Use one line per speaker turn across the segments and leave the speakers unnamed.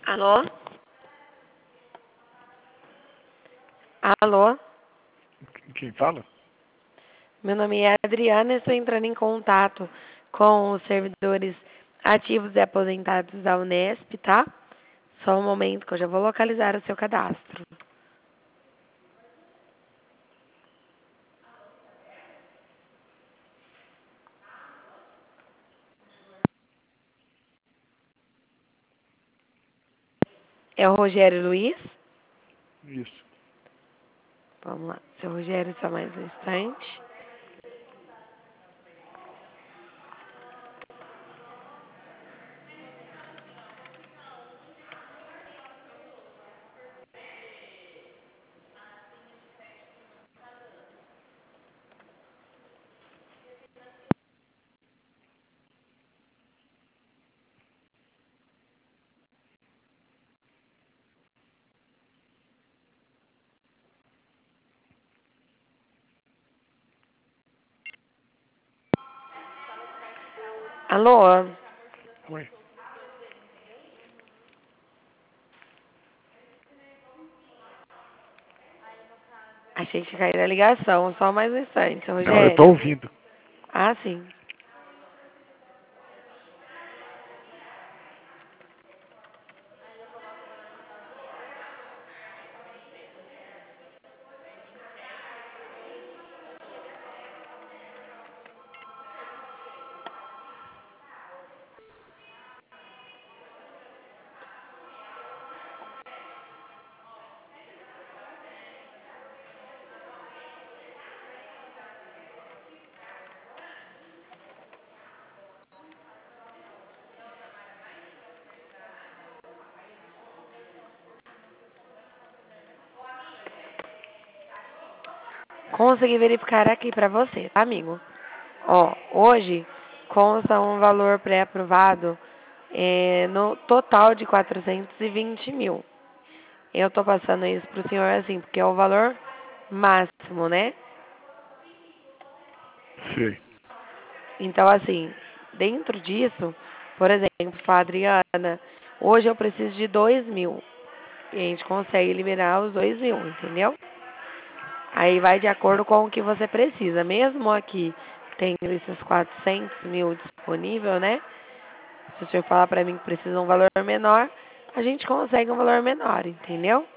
Alô? Alô?
Quem fala?
Meu nome é Adriana e estou entrando em contato com os servidores ativos e aposentados da Unesp, tá? Só um momento que eu já vou localizar o seu cadastro. É o Rogério Luiz?
Isso.
Vamos lá. Seu Rogério, só mais um instante. Alô?
Oi.
Achei que caiu a ligação. Só mais um instante, seu
Não, eu estou
Rogério.
ouvindo.
Ah, sim. Consegui verificar aqui pra você, tá, amigo? Ó, hoje consta um valor pré-aprovado no total de 420 mil. Eu tô passando isso pro senhor assim, porque é o valor máximo, né?
Sei.
Então, assim, dentro disso, por exemplo, a Adriana, hoje eu preciso de 2 mil. E a gente consegue liberar os 2 mil, entendeu? Aí vai de acordo com o que você precisa. Mesmo aqui tendo esses 400 mil disponível, né? Se o senhor falar pra mim que precisa de um valor menor, a gente consegue um valor menor, entendeu?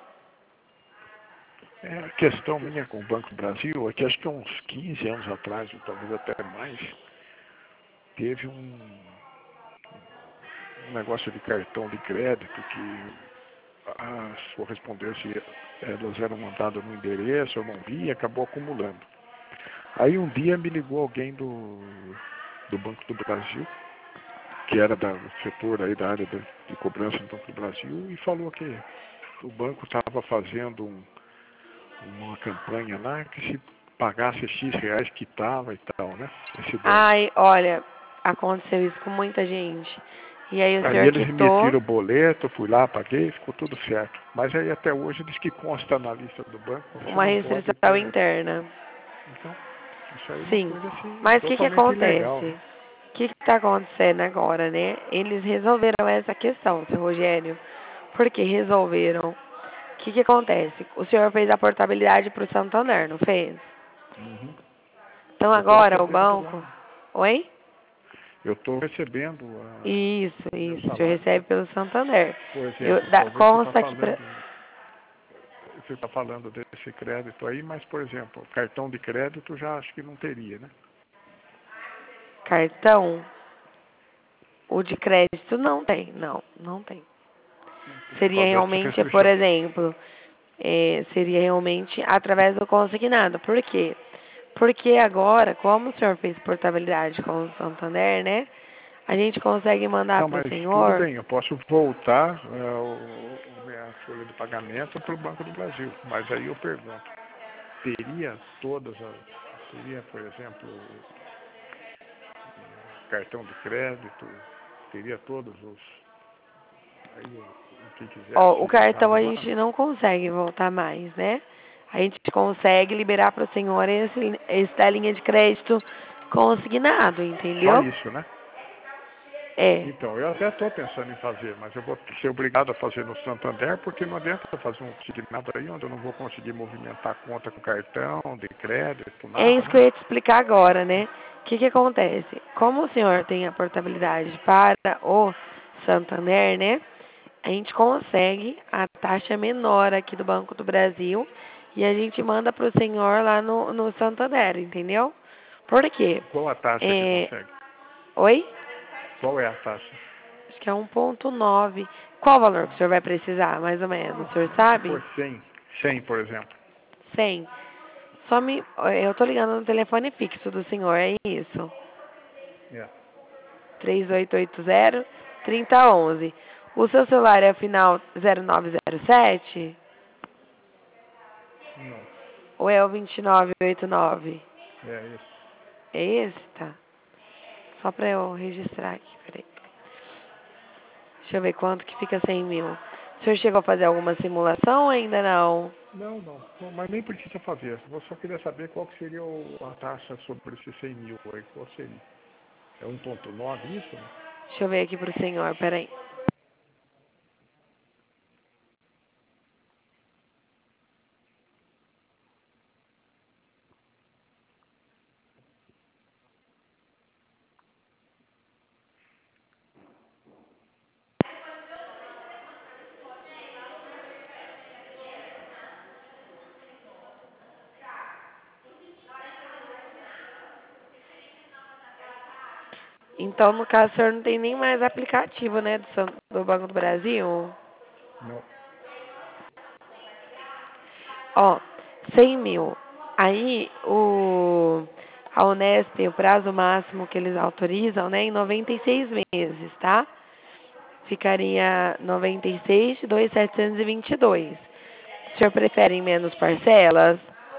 A questão minha com o Banco do Brasil é que acho que uns 15 anos atrás, ou talvez até mais, teve um negócio de cartão de crédito que as correspondências elas eram mandadas no endereço, eu não vi e acabou acumulando. Aí um dia me ligou alguém do Banco do Brasil, que era do setor aí da área de cobrança do Banco do Brasil, e falou que o banco estava fazendo uma campanha lá que se pagasse X reais quitava e tal, né? Esse dano.
Ai, olha, aconteceu isso com muita gente. E aí o
Aí
senhor
eles
quitou
emitiram o boleto, fui lá, paguei, ficou tudo certo. Mas aí até hoje diz que consta na lista do banco, você
uma
não pode
restrição
ter.
interna.
Então, isso aí é uma
Sim.
coisa assim
Mas o que
totalmente ilegal,
acontece?
né?
O que está acontecendo agora, né? Eles resolveram essa questão, seu Rogério. Por que resolveram? O que acontece? O senhor fez a portabilidade para o Santander, não fez?
Uhum.
Então
Eu estou
agora o
recebendo lá.
banco. Oi?
Eu estou recebendo
Isso,
o meu
isso. O senhor
salário.
recebe pelo Santander.
Por exemplo, talvez
Consta aqui para.
você está falando desse crédito aí, mas, por exemplo, cartão de crédito já acho que não teria, né?
Cartão. O de crédito não tem. Não, não tem.
Por
Seria
causa dessa
realmente, por
restrição.
exemplo, seria realmente através do consignado. Por quê? Porque agora, como o senhor fez portabilidade com o Santander, né? A gente consegue mandar
Não,
para o
mas tudo
senhor
bem, eu posso voltar minha folha de pagamento para o Banco do Brasil. Mas aí eu pergunto, teria teria, por exemplo, cartão de crédito, teria todos os, aí o que
Ó, o
quisesse
cartão a
renovar?
gente não consegue voltar mais, né? A gente consegue liberar para o senhor esse da linha de crédito consignado,
Só
entendeu?
isso, né?
É.
Então, eu até estou pensando em fazer, mas eu vou ser obrigado a fazer no Santander, porque não adianta eu fazer um consignado aí onde eu não vou conseguir movimentar conta com cartão, de crédito,
É
nada,
isso que eu
né?
ia te explicar agora, né? O que acontece? Como o senhor tem a portabilidade para o Santander, né? A gente consegue a taxa menor aqui do Banco do Brasil e a gente manda para o senhor lá no Santander, entendeu? Por quê?
Qual a taxa que
É...
consegue?
Oi?
Qual é a taxa?
Acho que é 1,9. Qual o valor que o senhor vai precisar, mais ou menos? O senhor
Vamos
sabe?
supor 100, 100, por exemplo.
100. Eu tô ligando no telefone fixo do senhor, é isso?
É.
3880-3011. O seu celular é o final 0907?
Não,
Ou é o 2989?
é isso.
É esse? Tá. Só pra eu registrar aqui, peraí. Deixa eu ver quanto que fica 100 mil. O senhor chegou a fazer alguma simulação ou ainda não?
Não, não, não, mas nem precisa fazer. Eu só queria saber qual que seria a taxa sobre esses 100 mil aí. Qual seria? É 1,9 isso? Né?
Deixa eu ver aqui pro senhor, peraí. Então, no caso, o senhor não tem nem mais aplicativo, né, do Banco do Brasil?
Não.
Ó, 100 mil. Aí, a Unesp, o prazo máximo que eles autorizam, né, em 96 meses, tá? Ficaria 96.2.722. O senhor prefere em menos parcelas?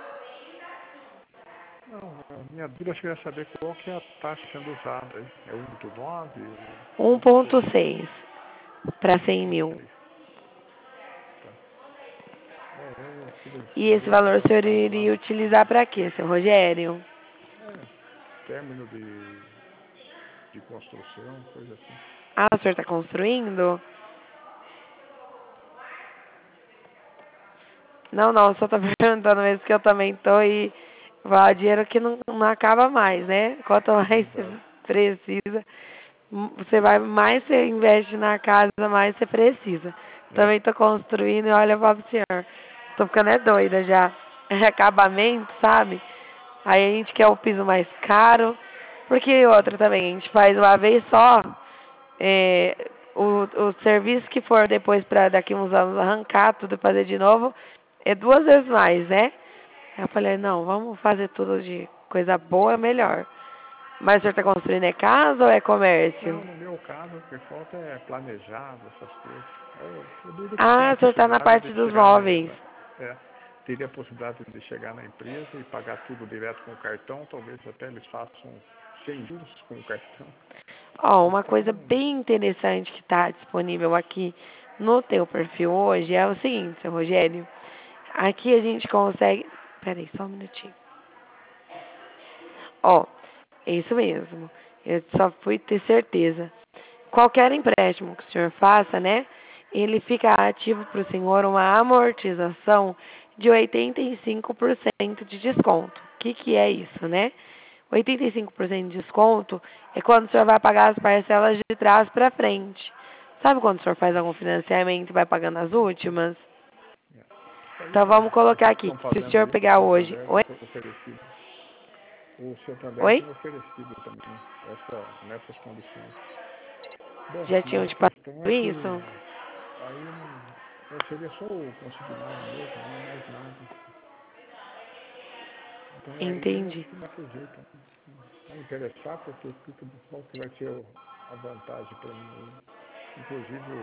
Não, a minha dúvida seria saber qual que é a taxa sendo usada aí. É 1,9? Qual que seria?
1,6 para 100 mil.
1,6. Tá. Eu
E esse
queria
valor o senhor
avançado lá.
iria utilizar para quê, seu Rogério?
Término de construção, coisa assim.
Ah, o senhor está construindo? Não, não, só tô perguntando mesmo que eu também tô e vai dinheiro que não acaba mais, né? Quanto mais você
Exato.
precisa, você vai mais você investe na casa, mais você precisa.
É.
Também tô construindo e olha, eu falo pro senhor, tô ficando doida já. É acabamento, sabe? Aí a gente quer o piso mais caro, porque outra também, a gente faz uma vez só, o serviço que for depois para daqui uns anos arrancar tudo e fazer de novo, é 2 vezes mais, né? Aí eu falei, não, vamos fazer tudo de coisa boa, melhor. Mas o senhor está construindo é casa ou é comércio?
Não, no meu caso, o que falta é planejado, essas coisas. Eu duvido que tenha
Ah,
a
o senhor está na
possibilidade
parte
de
dos
chegar
móveis.
é, teria a possibilidade de chegar na empresa e pagar tudo direto com o cartão, talvez até eles façam sem juros com o cartão.
Ó, uma
Então,
coisa bem interessante que está disponível aqui no teu perfil hoje é o seguinte, seu Rogério. Aqui a gente consegue... Peraí, só um minutinho. Ó, é isso mesmo. Eu só fui ter certeza. Qualquer empréstimo que o senhor faça, né? Ele fica ativo para o senhor uma amortização de 85% de desconto. O que é isso, né? 85% de desconto é quando o senhor vai pagar as parcelas de trás para frente. Sabe quando o senhor faz algum financiamento e vai pagando as últimas?
isso aí
Então vamos
os
colocar
outros
aqui.
estão
Se o
fazendo
senhor
aí, o
pegar hoje.
Santander
Oi?
tem oferecido. O Santander
Oi?
tem oferecido também nessas condições. Bom,
Já
mas
tinham
a
te passado
questão é que
isso?
aí não, seria só o consignado mesmo, não mais nada. Então aí eu acho
Entendi.
que não tem jeito. Vai interessar porque qual que vai ser a vantagem para mim aí. Inclusive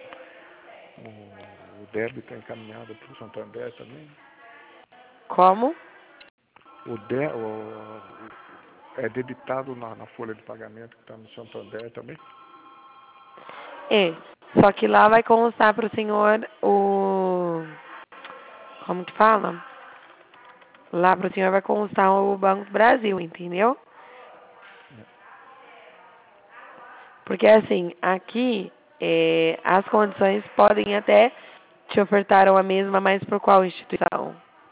o débito é encaminhado para o Santander também.
Como?
É debitado na folha de pagamento que está no Santander também.
É. Só que lá vai constar para o senhor como que fala? Lá para o senhor vai constar o Banco do Brasil, entendeu? Porque assim, aqui as condições podem até te ofertaram a mesma, mas por qual instituição?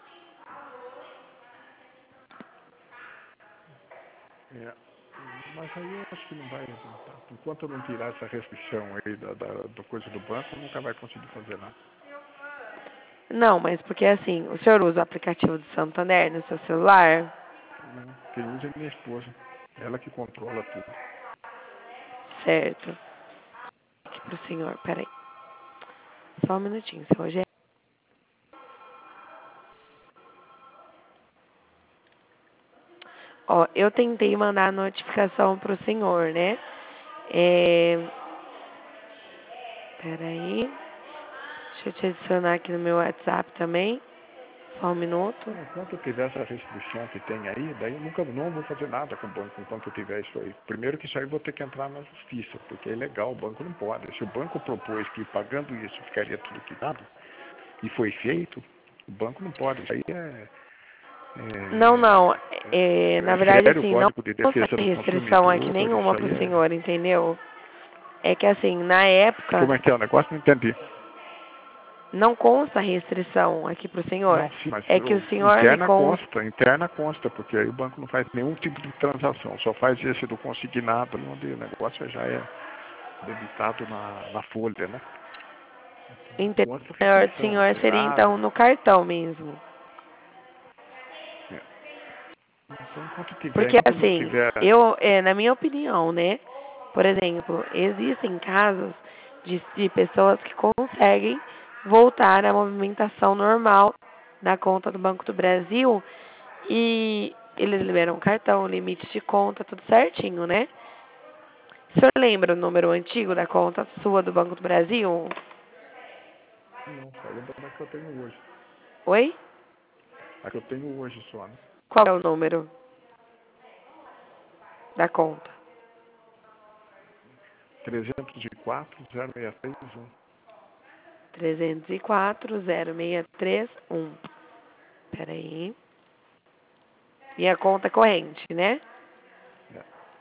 É, mas aí eu acho que não vai. Enquanto eu não tirar essa restrição aí da coisa do banco, nunca vai conseguir fazer nada.
Não, mas porque assim, o senhor usa o aplicativo do Santander no seu celular?
Não, quem usa é minha esposa. Ela que controla tudo.
Certo. Aqui pro senhor, peraí. Só um minutinho, seu Rogério. Ó, eu tentei mandar a notificação pro senhor, né? Peraí. Deixa eu te adicionar aqui no meu WhatsApp também. Só um minuto.
Enquanto eu tiver essa restrição que tem aí, daí eu nunca não vou fazer nada com o banco enquanto eu tiver isso aí. Primeiro que isso aí eu vou ter que entrar na justiça, porque é ilegal, o banco não pode. Se o banco propôs que pagando isso ficaria tudo quitado, e foi feito, o banco não pode. Isso aí
Não, não. Na verdade,
fere o
assim, não
Código de
consta
Defesa do
restrição aqui
Consumidor, isso
nenhuma pro
aí é...
senhor, entendeu? É que assim, na época,
Como é que é o negócio? Não entendi.
não consta restrição aqui pro senhor.
Não, sim, mas
É que o senhor me consta.
interna consta, porque aí o banco não faz nenhum tipo de transação, só faz esse do consignado, onde o negócio já é debitado na folha, né? Consta a restrição,
Senhor seria
zerado.
então no cartão mesmo.
É. Então,
Porque
enquanto não
assim,
tiver,
na minha opinião, né? Por exemplo, existem casos de pessoas que conseguem voltar à movimentação normal na conta do Banco do Brasil e eles liberam cartão, limite de conta, tudo certinho, né? O senhor lembra o número antigo da conta sua do Banco do Brasil?
não, só lembra da que eu tenho hoje.
Oi?
A que eu tenho hoje só, né?
Qual é o número da conta?
304-063-1.
304-0631. Peraí. E a conta é corrente, né?
É.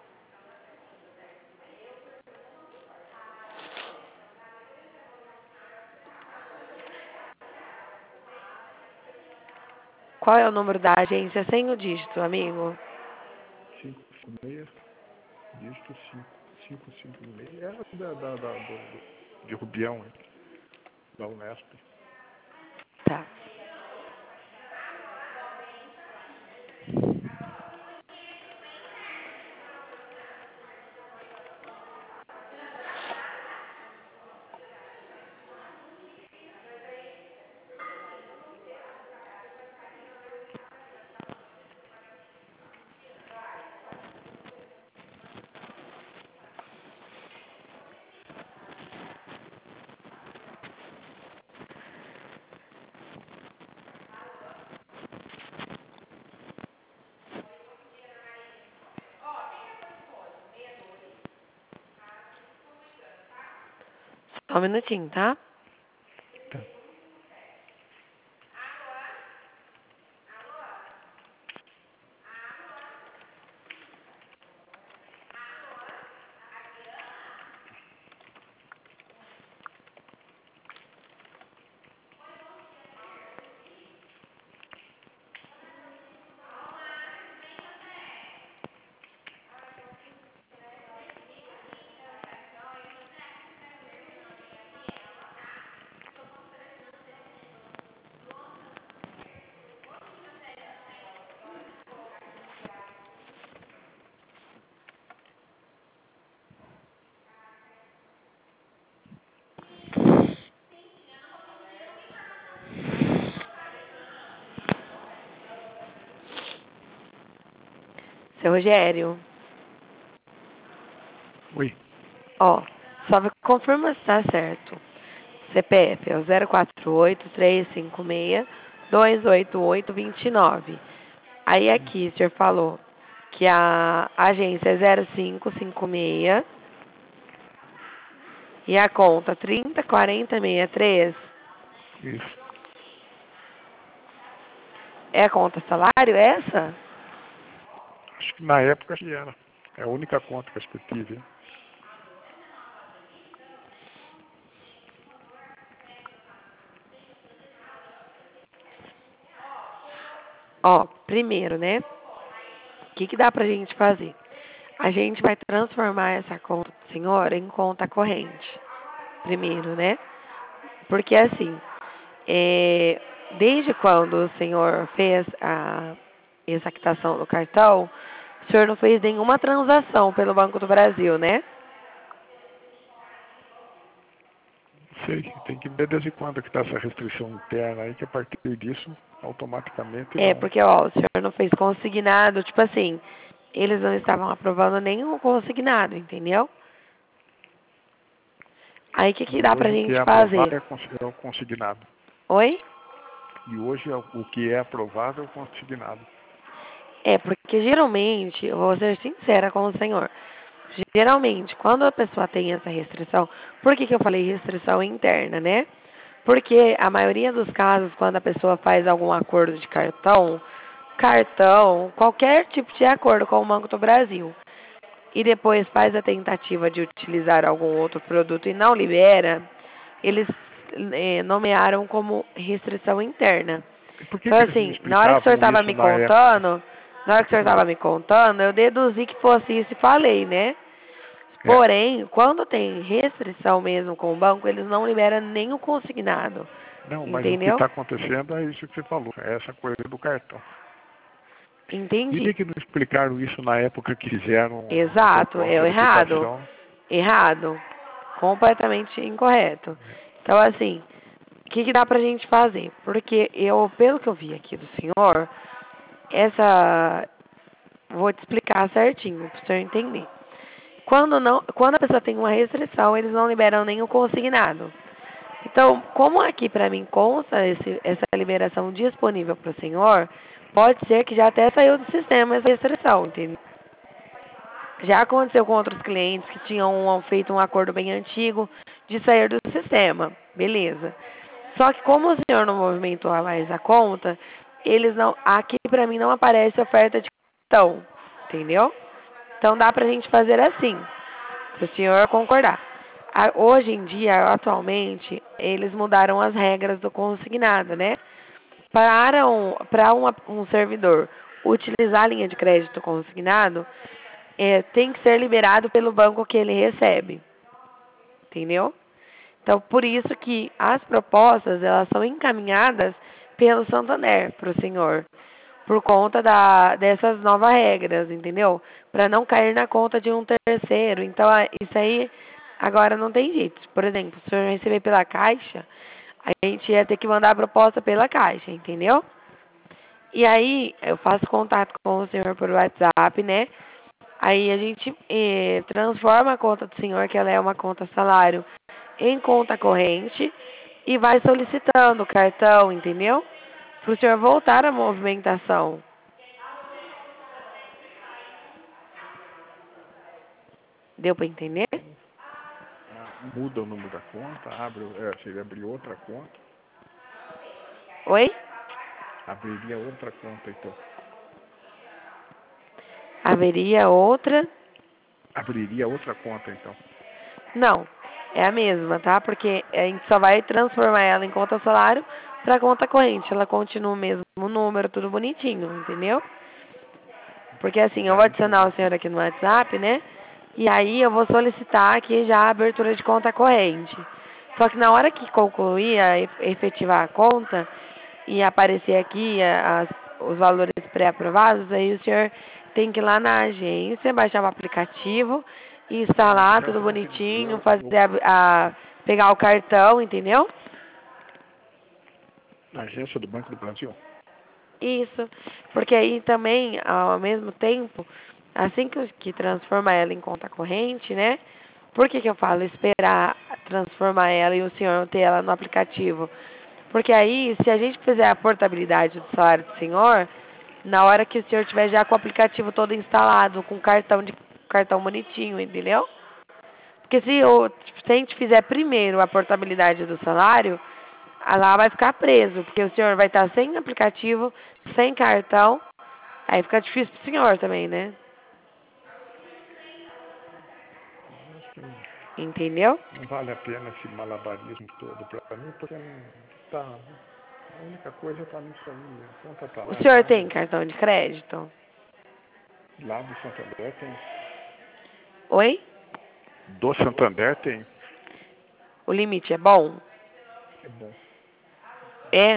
Qual é o número da agência sem o dígito, amigo?
556, dígito 556. É de Rubião, hein? Da Unesp.
Tá. Só um minutinho, tá?
Tá.
Seu Rogério,
Oi.
ó, só confirma se tá certo. CPF é o 048-356-288-29. Aí aqui o senhor falou que a agência é 0556 e a conta 304063
Isso.
é a conta salário essa?
Acho que na época que era. É a única conta que eu tive.
Ó, primeiro, né? O que dá pra gente fazer? A gente vai transformar essa conta do senhor em conta corrente. Primeiro, né? Porque assim, desde quando o senhor fez essa quitação do cartão, o senhor não fez nenhuma transação pelo Banco do Brasil, né?
Sei, tem que ver desde quando que está essa restrição interna aí, que a partir disso, automaticamente não.
Porque, ó, o senhor não fez consignado, tipo assim, eles não estavam aprovando nenhum consignado, entendeu? Aí o que
E
dá pra
hoje o que é
gente
aprovado
fazer?
é o consignado.
Oi?
E hoje o que é aprovado é o consignado.
Porque geralmente, eu vou ser sincera com o senhor, geralmente, quando a pessoa tem essa restrição, por que eu falei restrição interna, né? Porque a maioria dos casos, quando a pessoa faz algum acordo de cartão, qualquer tipo de acordo com o Banco do Brasil, e depois faz a tentativa de utilizar algum outro produto e não libera, eles nomearam como restrição interna.
E por que
Então,
que eles não
assim,
explicavam isso na época?
na hora que o senhor estava me contando, eu deduzi que fosse isso e falei, né?
É.
Porém, quando tem restrição mesmo com o banco, eles não liberam nem o consignado.
Não, mas o que
Entendeu?
está acontecendo é isso que você falou, é essa coisa do cartão. E
Entendi.
de que não explicaram isso na época que fizeram a
Exato, é o
proposta da
errado.
quitação?
Errado. Completamente incorreto. Então, assim, o que dá pra gente fazer? Porque eu, pelo que eu vi aqui do senhor, essa. Vou te explicar certinho, para o senhor entender. Quando a pessoa tem uma restrição, eles não liberam nem o consignado. Então, como aqui para mim consta essa liberação disponível para o senhor, pode ser que já até saiu do sistema essa restrição, entendeu? Já aconteceu com outros clientes que tinham feito um acordo bem antigo de sair do sistema, beleza. Só que como o senhor não movimentou mais a conta, eles não, aqui para mim não aparece oferta de cartão, entendeu? Então dá pra gente fazer assim, se o senhor concordar. Hoje em dia, atualmente, eles mudaram as regras do consignado, né? Para um servidor utilizar a linha de crédito consignado, tem que ser liberado pelo banco que ele recebe, entendeu? Então, por isso que as propostas, elas são encaminhadas pelo Santander para o senhor, por conta dessas novas regras, entendeu? Para não cair na conta de um terceiro. Então, isso aí agora não tem jeito. Por exemplo, se o senhor receber pela Caixa, a gente ia ter que mandar a proposta pela Caixa, entendeu? E aí, eu faço contato com o senhor por WhatsApp, né? Aí a gente transforma a conta do senhor, que ela é uma conta salário, em conta corrente e vai solicitando o cartão, entendeu? Para o senhor voltar à movimentação. Deu para entender?
Muda o número da conta, seria abrir outra conta,
Oi?
abriria outra conta então.
Haveria outra?
Abriria outra conta então.
Não, é a mesma, tá? Porque a gente só vai transformar ela em conta salário para conta corrente. Ela continua o mesmo número, tudo bonitinho, entendeu? Porque assim, eu vou
Daí então
adicionar
vai
o senhor aqui no WhatsApp, né? E aí eu vou solicitar aqui já a abertura de conta corrente. Só que na hora que concluir efetivar a conta e aparecer aqui os valores pré-aprovados, aí o senhor tem que ir lá na agência, baixar o aplicativo e
na
instalar tudo
agência
bonitinho,
consumidor,
fazer pegar o cartão, entendeu?
na agência do Banco do Brasil.
Isso, porque aí também, ao mesmo tempo, assim que transforma ela em conta corrente, né? Por que eu falo esperar transformar ela e o senhor ter ela no aplicativo? Porque aí, se a gente fizer a portabilidade do salário do senhor, na hora que o senhor tiver já com o aplicativo todo instalado, com cartão bonitinho, entendeu? Porque se a gente fizer primeiro a portabilidade do salário, lá vai ficar preso, porque o senhor vai estar sem aplicativo, sem cartão, aí fica difícil pro senhor também, né? Entendeu?
Não vale a pena esse malabarismo todo para mim, porque não tá. A única coisa está nisso aí, a conta está
O
lá
senhor
já.
tem cartão de crédito?
Lá do Santander tem.
Oi?
Do Santander tem.
O limite é bom?
É bom.
É.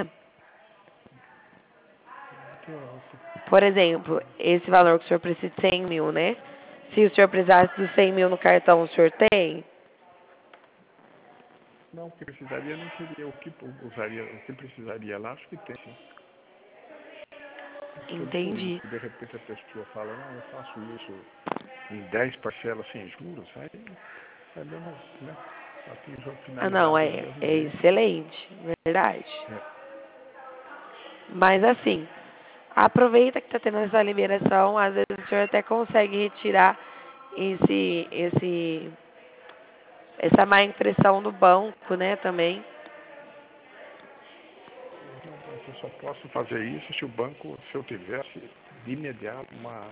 Tem outro.
Por exemplo, esse valor que o senhor precisa de 100 mil, né? Se o senhor precisasse dos 100 mil no cartão, o senhor tem?
Não, o que precisaria não seria o que usaria, o que precisaria lá, acho que tem sim. Pelo juros,
Entendi.
se de repente a pessoa fala, não, eu faço isso em 10 parcelas sem juros, aí é mesmo, né? Atinge a
Ah, não,
finalidade do
é,
mesmo
é
jeito.
excelente, verdade.
É.
Mas assim, aproveita que está tendo essa liberação, às vezes o senhor até consegue retirar essa má impressão do banco, né, também.
Não, mas eu só posso fazer isso se o banco, se eu tivesse de imediato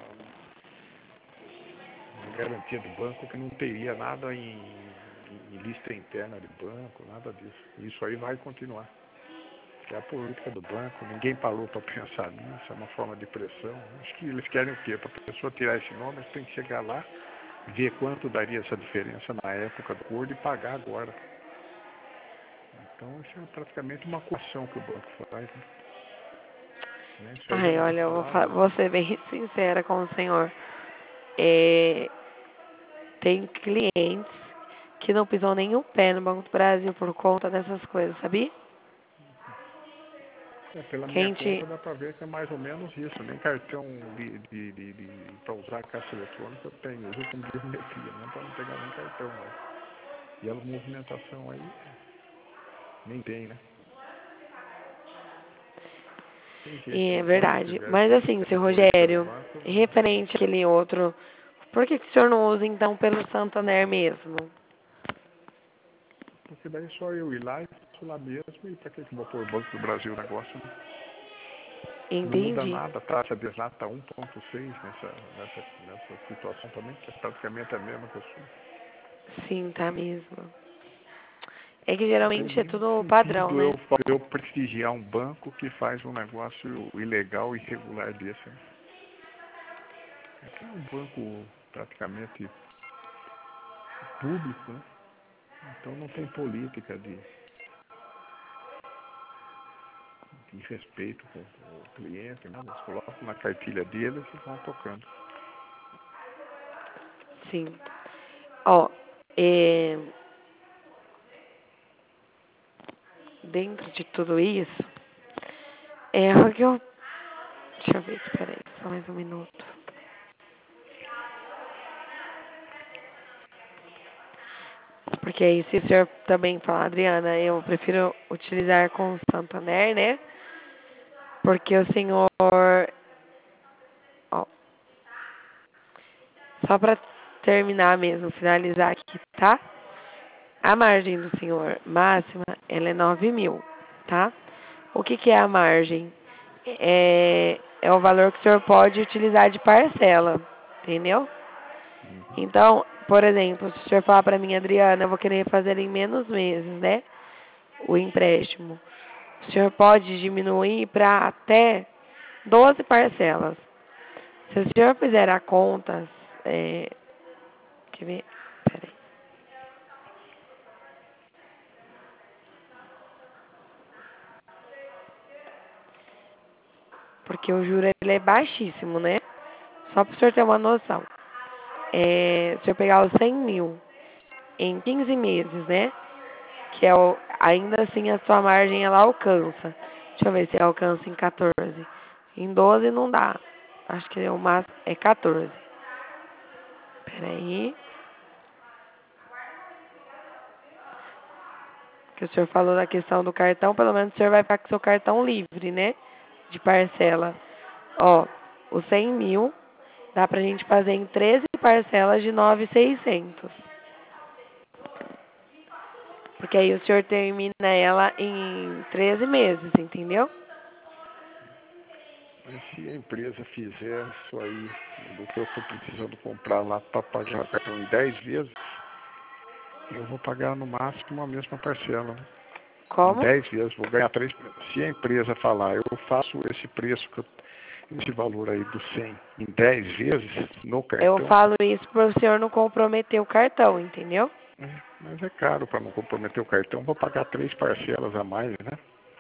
uma garantia do banco que não teria nada em lista interna de banco, nada disso. Isso aí vai continuar. É a política do banco, ninguém parou para pensar nisso, é uma forma de pressão. Acho que eles querem o quê? Para a pessoa tirar esse nome, eles têm que chegar lá, ver quanto daria essa diferença na época do acordo e pagar agora. Então isso é praticamente uma coação que o banco faz. Né? Isso aí já
Ai,
não
olha,
se
eu
falava
vou
antes.
ser bem sincera com o senhor. É, tem clientes que não pisam nem o pé no Banco do Brasil por conta dessas coisas, sabia?
É, pela
Que a
minha
gente,
conta dá para ver que é mais ou menos isso. Nem cartão para usar caixa eletrônica eu tenho. Eu uso como biometria, não para não pegar nem cartão mais. E a movimentação aí nem tem, né? Tem jeito,
é
quando
verdade.
tiver
Mas
que
assim, seu
depois pelo
Rogério,
banco,
referente àquele outro, por que o senhor não usa então pelo Santander mesmo?
porque daí só eu ir lá e faço lá mesmo. E para que eu vou pôr o Banco do Brasil o negócio? Não muda
Entendi.
nada, a taxa de exato está 1,6 nessa situação também, que é praticamente a mesma que eu sou.
Sim, tá mesmo. É que
Não tem
geralmente é
nem
tudo padrão,
sentido
né?
eu prestigiar um banco que faz um negócio ilegal e irregular desse. Né? Esse é um banco praticamente público, né? Então não tem política de respeito com o cliente, nada. Eles colocam na cartilha deles e vão tocando.
Sim. Ó, é, dentro de tudo isso, é o que eu. Deixa eu ver, espera aí, só mais um minuto. Porque aí, se o senhor também falar, Adriana, eu prefiro utilizar com o Santander, né? Porque o senhor. Ó, só para terminar mesmo, finalizar aqui, tá? A margem do senhor máxima, ela é 9 mil, tá? O que que é a margem? É o valor que o senhor pode utilizar de parcela, entendeu?
Uhum.
Então, por exemplo, se o senhor falar para mim, Adriana, eu vou querer fazer em menos meses, né? O empréstimo. O senhor pode diminuir para até 12 parcelas. Se o senhor fizer a conta, quer ver? Peraí. Porque o juro ele é baixíssimo, né? Só para o senhor ter uma noção. Se eu pegar os 100 mil em 15 meses, né? Que é ainda assim a sua margem ela alcança. Deixa eu ver se alcança em 14. Em 12 não dá. Acho que o máximo é 14. Peraí. Que o senhor falou da questão do cartão, pelo menos o senhor vai ficar com seu cartão livre, né? De parcela. Ó, os 100 mil dá pra gente fazer em 13 parcelas de 9.600. Porque aí o senhor termina ela em 13 meses, entendeu?
Mas se a empresa fizer isso aí, do que eu estou precisando comprar lá para pagar o cartão em 10 vezes, eu vou pagar no máximo a mesma parcela. Né? Em
Como?
10 vezes, vou ganhar 3. Se a empresa falar, eu faço esse preço, esse valor aí do 100 em 10 vezes no
Eu
cartão,
falo isso para o senhor não comprometer o cartão, entendeu?
mas é caro para não comprometer o cartão, vou pagar 3 parcelas a mais, né?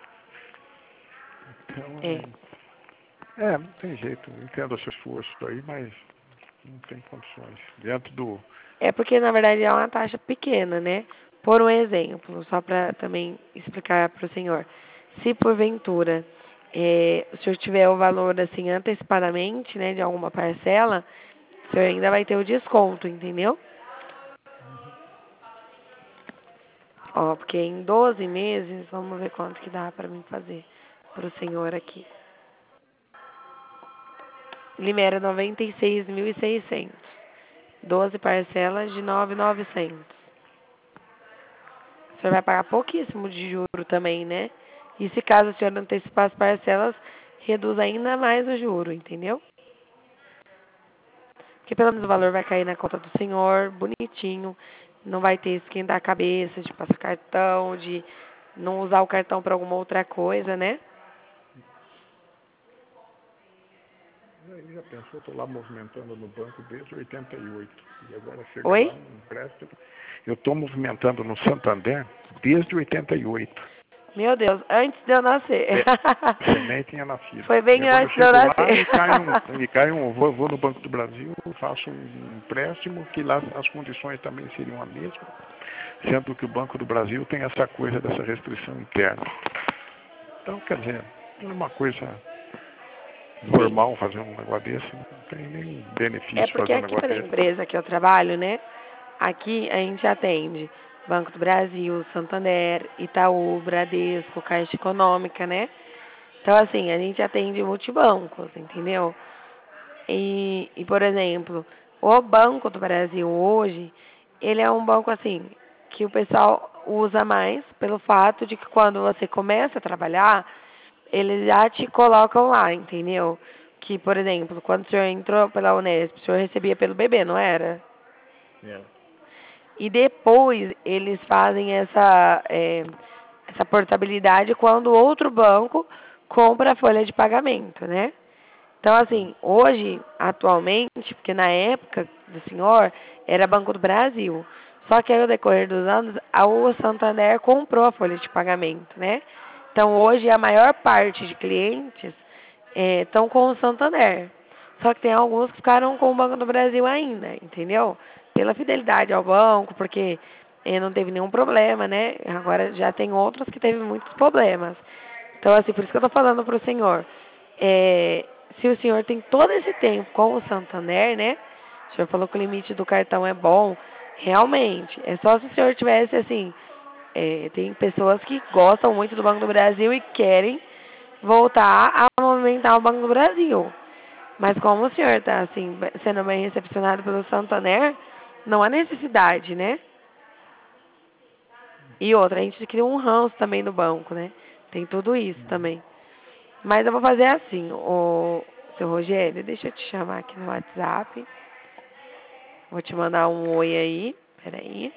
É.
Então, não tem jeito, entendo o seu esforço aí, mas não tem condições. Dentro do.
É porque, na verdade, é uma taxa pequena, né? Por um exemplo, só para também explicar para o senhor. Se porventura o senhor tiver o valor assim antecipadamente, né, de alguma parcela, o senhor ainda vai ter o desconto, entendeu? Ó, porque em 12 meses, vamos ver quanto que dá para mim fazer para o senhor aqui. Libera 96.600. 12 parcelas de 9.900. O senhor vai pagar pouquíssimo de juro também, né? E se caso o senhor antecipar as parcelas, reduz ainda mais o juro, entendeu? Porque pelo menos o valor vai cair na conta do senhor, bonitinho. Não vai ter esquentar a cabeça de passar cartão, de não usar o cartão para alguma outra coisa, né?
Aí já pensou, estou lá movimentando no banco desde 88. E agora chega lá
Oi?
um empréstimo. Eu estou movimentando no Santander desde 88.
Meu Deus, antes de eu nascer.
Você nem tinha nascido.
Foi
E
bem
agora eu
antes de eu
chego lá
nascer.
vou no Banco do Brasil, faço um empréstimo, que lá as condições também seriam as mesmas, sendo que o Banco do Brasil tem essa coisa dessa restrição interna. Então, quer dizer, é uma coisa
Sim.
normal fazer um negócio desse, não tem nem
É
benefício
porque
fazer um
aqui
negócio
pela
desse.
empresa que eu trabalho, né? Aqui a gente atende Banco do Brasil, Santander, Itaú, Bradesco, Caixa Econômica, né? Então, assim, a gente atende multibancos, entendeu? Por exemplo, o Banco do Brasil hoje, ele é um banco, assim, que o pessoal usa mais pelo fato de que quando você começa a trabalhar, eles já te colocam lá, entendeu? Que, por exemplo, quando o senhor entrou pela Unesp, o senhor recebia pelo bebê, não era? E depois eles fazem essa portabilidade quando outro banco compra a folha de pagamento, né? Então, assim, hoje, atualmente, porque na época do senhor era Banco do Brasil. Só que aí, ao decorrer dos anos, o Santander comprou a folha de pagamento, né? Então, hoje, a maior parte de clientes estão com o Santander. Só que tem alguns que ficaram com o Banco do Brasil ainda, entendeu? Pela fidelidade ao banco, porque não teve nenhum problema, né? Agora já tem outros que teve muitos problemas. Então, assim, por isso que eu tô falando pro senhor. Se o senhor tem todo esse tempo com o Santander, né? O senhor falou que o limite do cartão é bom. Realmente, é só se o senhor tivesse, assim, tem pessoas que gostam muito do Banco do Brasil e querem voltar a movimentar o Banco do Brasil. Mas como o senhor está, assim, sendo bem recepcionado pelo Santander, não há necessidade, né? E outra, a gente cria um ranço também no banco, né? Tem tudo isso também. Mas eu vou fazer assim, o seu Rogério, deixa eu te chamar aqui no WhatsApp. Vou te mandar um oi aí. Peraí.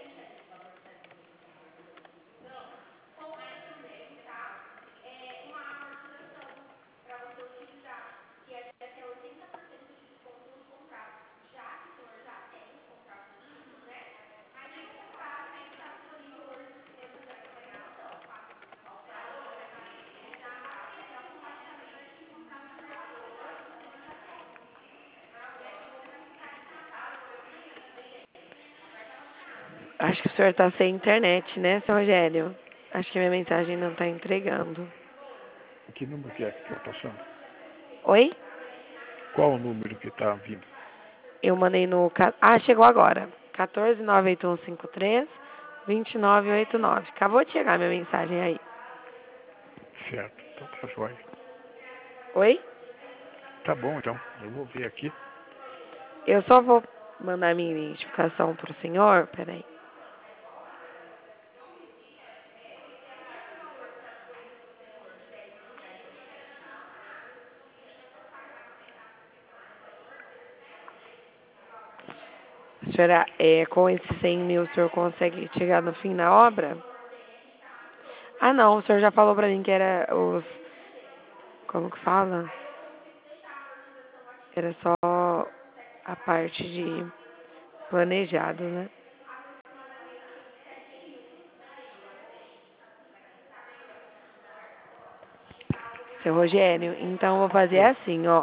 Acho que o senhor está sem internet, né, seu Rogério? Acho que minha mensagem não está entregando.
Que número que é que está passando?
Oi?
Qual o número que está vindo?
Eu mandei no... chegou agora. 14981532989. Acabou de chegar minha mensagem aí.
Certo, então tá jóia.
Oi?
Tá bom, então, eu vou ver aqui.
Eu só vou mandar minha identificação pro senhor. Peraí. Senhora, com esses 100 mil, o senhor consegue chegar no fim da obra? Ah, não, o senhor já falou pra mim que era os... Como que fala? Era só a parte de planejado, né? Seu Rogério, então eu vou fazer
Oi.
assim, ó.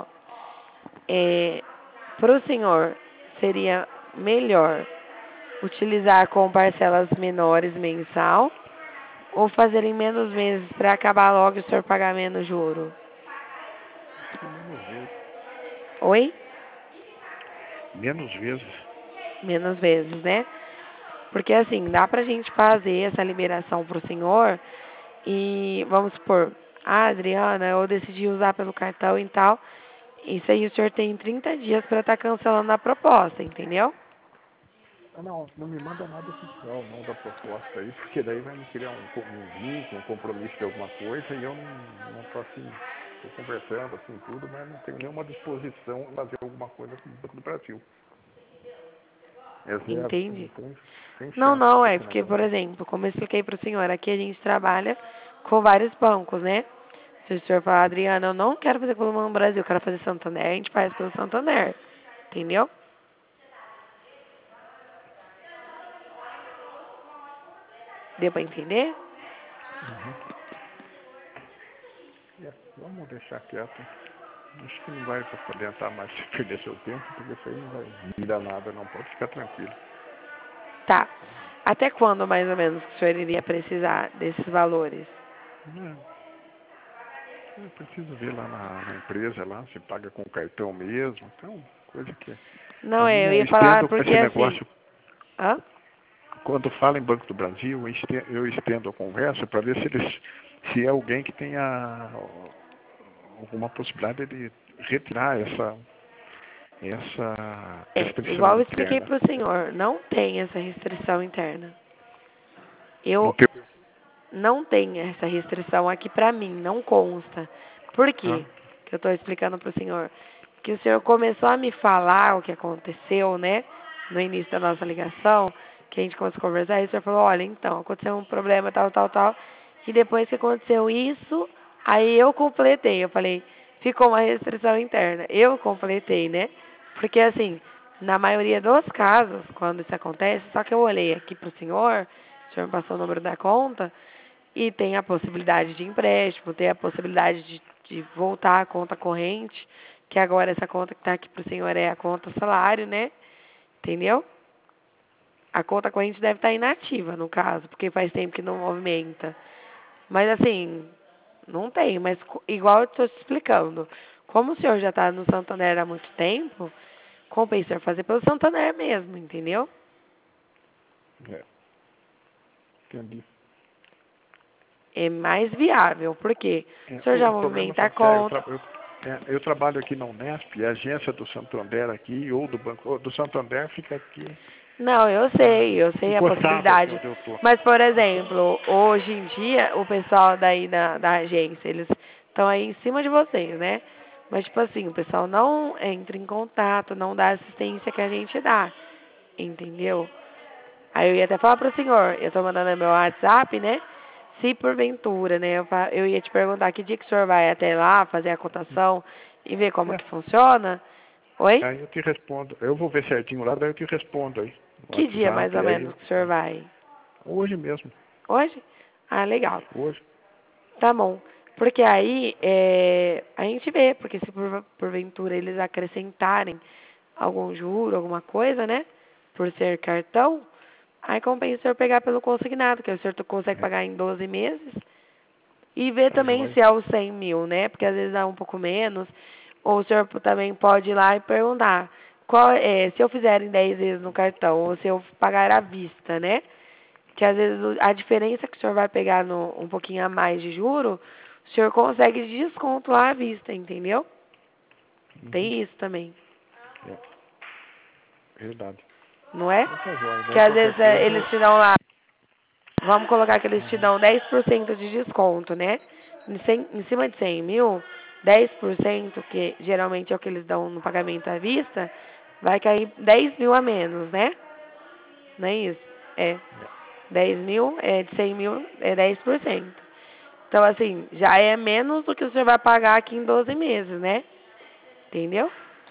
Para o senhor, seria melhor utilizar com parcelas menores mensal ou fazer em menos meses para acabar logo e o senhor pagar menos juro?
Acho que menos vezes.
Oi?
Menos vezes.
Menos vezes, né? Porque assim, dá pra gente fazer essa liberação pro senhor e vamos supor, ah, Adriana, eu decidi usar pelo cartão e tal. Isso aí o senhor tem 30 dias para estar cancelando a proposta, entendeu?
Ah, não, não me manda nada oficial, não, da proposta aí, porque daí vai me criar um vínculo, um compromisso de alguma coisa e eu não tô assim, tô conversando assim tudo, mas não tenho nenhuma disposição a fazer alguma coisa com o Banco do Brasil. É zero, não
Entende?
tem
Não,
chance
não, é
desse
porque, por
negócio.
exemplo, como eu expliquei para o senhor, aqui a gente trabalha com vários bancos, né? Se o senhor falar, Adriana, eu não quero fazer pelo Banco do Brasil, eu quero fazer Santander, a gente faz pelo Santander. Entendeu? Deu para entender?
Uhum. É, vamos deixar quieto. Acho que não vai adiantar mais se perder seu tempo, porque isso aí não vai virar nada, não. Pode ficar tranquilo.
Tá. Até quando, mais ou menos, que o senhor iria precisar desses valores?
Eu preciso ver lá na empresa, lá, se paga com cartão mesmo. Então, coisa que...
Não,
A
eu
minha, eu
ia falar
estendo com
porque
esse
assim...
negócio,
Hã?
quando fala em Banco do Brasil, eu estendo a conversa para ver se é alguém que tenha alguma possibilidade de retirar essa
É,
restrição
igual eu expliquei
interna.
para o senhor, não tem essa restrição interna.
No
Eu
teu...
não tem essa restrição aqui para mim, não consta. Por
Ah,
quê? Que eu estou explicando para o senhor. Que o senhor começou a me falar o que aconteceu, né? No início da nossa ligação, que a gente começou a conversar, e o senhor falou, olha, então, aconteceu um problema, tal, tal, tal. E depois que aconteceu isso, aí eu completei. Eu falei, ficou uma restrição interna. Eu completei, né? Porque assim, na maioria dos casos, quando isso acontece, só que eu olhei aqui para o senhor me passou o número da conta, e tem a possibilidade de empréstimo, tem a possibilidade de voltar à conta corrente, que agora essa conta que está aqui para o senhor é a conta salário, né? Entendeu? A conta corrente deve estar inativa, no caso, porque faz tempo que não movimenta. Mas assim, não tem, mas igual eu estou te explicando, como o senhor já está no Santander há muito tempo, compensa fazer pelo Santander mesmo, entendeu?
é, entendi.
É mais viável, porque
É,
o senhor já
o problema,
movimenta a
sabe que é?
conta.
Eu trabalho aqui na Unesp, e a agência do Santander aqui, ou do Banco ou do Santander, fica aqui
Não, eu sei a
encostado aqui
possibilidade.
onde eu estou.
Mas, por exemplo, hoje em dia, o pessoal daí da agência, eles estão aí em cima de vocês, né? Mas, tipo assim, o pessoal não entra em contato, não dá a assistência que a gente dá, entendeu? Aí eu ia até falar pro senhor, eu tô mandando no meu WhatsApp, né? Se porventura, né, eu ia te perguntar que dia que o senhor vai até lá fazer a cotação e ver como
É,
que funciona. Oi?
aí eu te respondo. Eu vou ver certinho lá, daí eu te respondo aí no
Que dia mais ou
WhatsApp.
menos que o senhor vai?
Hoje mesmo.
Hoje? Ah, legal.
Hoje.
Tá bom. Porque aí a gente vê, porque se porventura eles acrescentarem algum juro, alguma coisa, né? Por ser cartão, aí compensa o senhor pegar pelo consignado, que o senhor consegue
É,
pagar em 12 meses. E ver
tá
também
jóia.
se é os 100 mil, né? Porque às vezes dá um pouco menos. Ou o senhor também pode ir lá e perguntar se eu fizer em 10 vezes no cartão, ou se eu pagar à vista, né? Que às vezes a diferença que o senhor vai pegar um pouquinho a mais de juro, o senhor consegue de desconto lá à vista, entendeu?
Uhum.
Tem isso também,
É, verdade.
não é?
Então tá jóia.
Que
Daí
às
qualquer
vezes
coisa
eles
eu...
te dão lá, vamos colocar que eles te
Uhum.
dão 10% de desconto, né? Em cima de 100 mil, 10%, que geralmente é o que eles dão no pagamento à vista, vai cair 10 mil a menos, né? Não é isso? É.
É,
10 mil, de 100 mil é 10%. Então, assim, já é menos do que o senhor vai pagar aqui em 12 meses, né? Entendeu?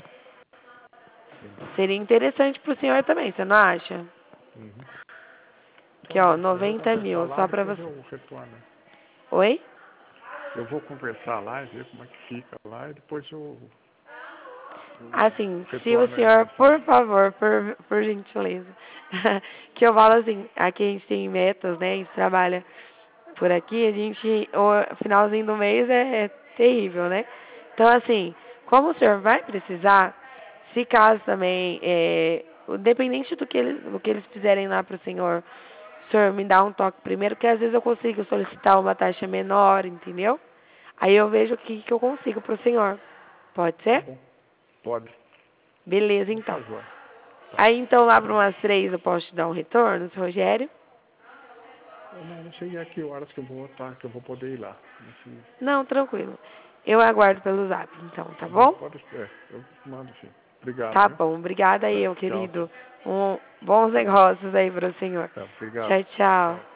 Seria interessante pro senhor também, você não acha?
Uhum.
Aqui,
Então,
ó,
eu vou
90
conversar
mil,
lá,
só pra
depois
você.
eu retorno.
Oi?
Eu vou conversar lá e ver como é que fica lá e depois eu
Assim, se o
retorno aí a
senhor, por
mensagem.
favor, por gentileza, que eu falo assim, aqui a gente tem metas, né? A gente trabalha por aqui, a gente, o finalzinho do mês é terrível, né? Então, assim, como o senhor vai precisar, se caso também, independente do que eles fizerem lá para o senhor me dá um toque primeiro, que às vezes eu consigo solicitar uma taxa menor, entendeu? Aí eu vejo o que eu consigo para o senhor. Pode
Tá
ser?
bom. Pode.
Beleza,
Então
então.
tá, joia. Tá.
Aí então lá para umas 3 eu posso te dar um retorno, seu Rogério?
Eu não sei a que horas que eu vou estar, que eu vou poder ir lá. Não sei.
Não, tranquilo. Eu aguardo pelo zap, então, tá bom?
Pode, eu mando sim. Obrigado,
Tá
viu?
bom, obrigada aí,
Tá.
eu,
Tchau, tchau.
querido. Bons negócios aí para o senhor.
Tá, obrigado.
Tchau, tchau.